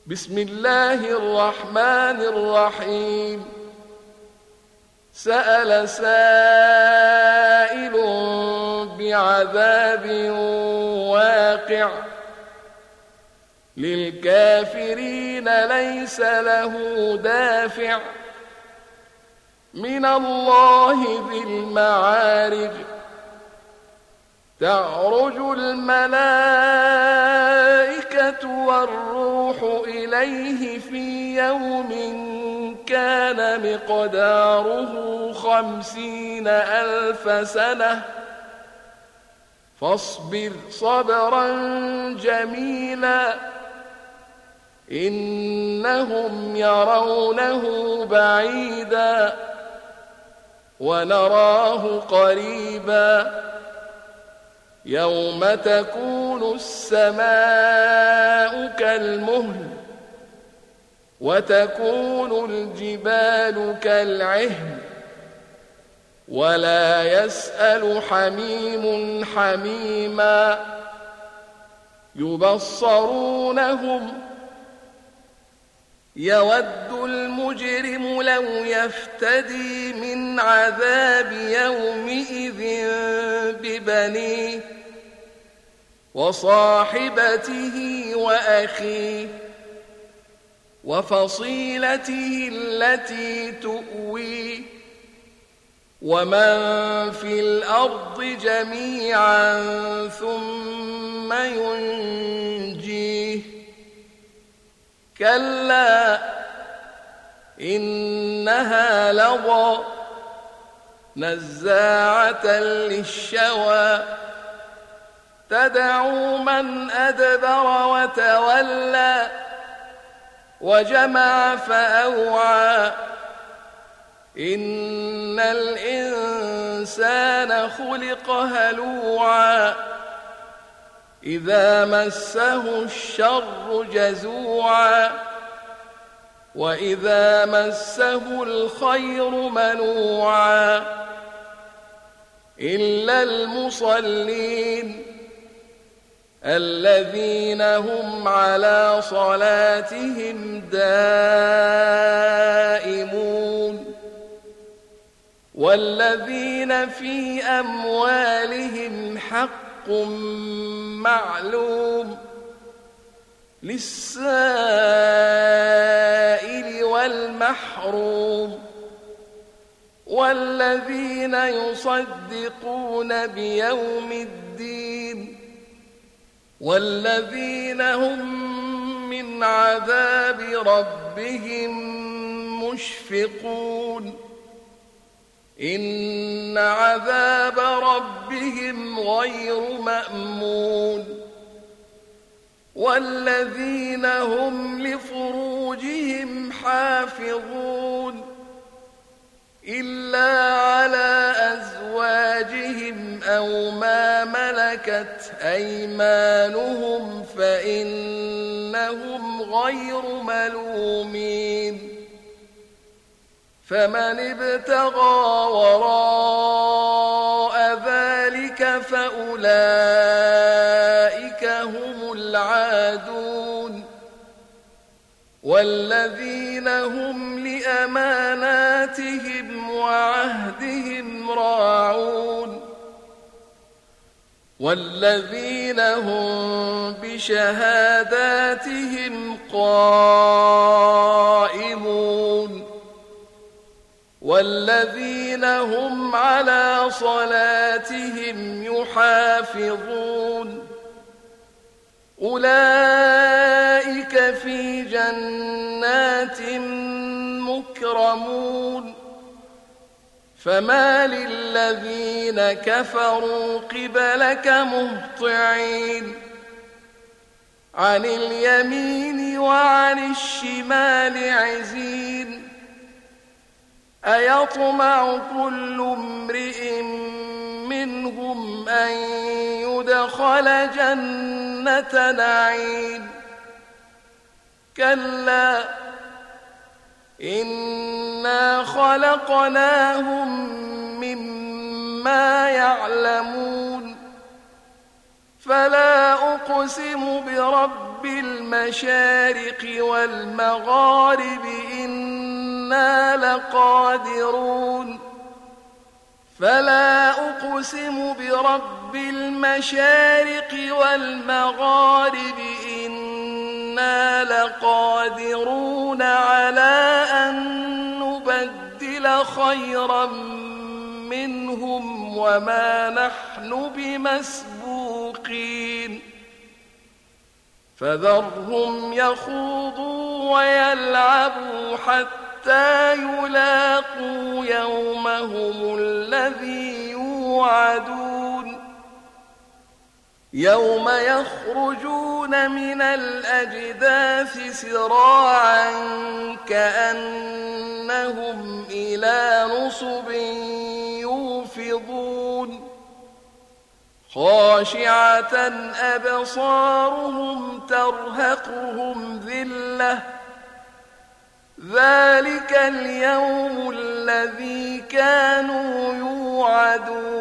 بسم الله الرحمن الرحيم سأل سائل بعذاب واقع للكافرين ليس له دافع من الله ذي المعارج تعرج الملائكة والروح إليه في يوم كان مقداره 50,000 سنة فاصبر صبرا جميلا إنهم يرونه بعيدا ونراه قريبا يوم تكون السماء كالمهل وتكون الجبال كالعهن ولا يسأل حميم حميما يبصرونهم يود المجرم لو يفتدي من عذاب يومئذ ببنيه وصاحبته وأخيه وفصيلته التي تؤويه ومن في الأرض جميعا ثم ينجيه كلا إنها لظى نزاعة للشوى تدعو من أدبر وتولى وجمع فأوعى إن الإنسان خلق هلوعا إذا مسه الشر جزوعا وإذا مسه الخير منوعا إلا المصلين الذين هم على صلاتهم دائمون والذين في أموالهم حق معلوم للسائل والمحروم والذين يصدقون بيوم الدين والذين هم من عذاب ربهم مشفقون إن عذاب ربهم غير مأمون والذين هم لفروجهم حافظون إلا على أزواجهم أو ما ملكت أيمانهم فإنهم غير ملومين فمن ابتغى وراء ذلك فأولئك هم العادون والذين هم لأماناتهم وعهدهم راعون والذين هم بشهاداتهم قائمون والذين هم على صلاتهم يحافظون أولئك في جنات مكرمون فما للذين كفروا قبلك مهطعين عن اليمين وعن الشمال عزين أيطمع كل امرئ منهم أن يدخل جنة نعيم كلا إنا خلقناهم مما يعلمون فلا أقسم برب المشارق والمغارب إنا لقادرون فلا أقسم برب المشارق والمغارب إنا لقادرون على أن نبدل خيرا منهم وما نحن بمسبوقين فذرهم يخوضوا ويلعبوا حتى يلاقوا يومهم الذي يوعدون يوم يخرجون من الأجداث سراعا كأنهم إلى نصب يوفضون خاشعة أبصارهم ترهقهم ذلة ذلك اليوم الذي كانوا يوعدون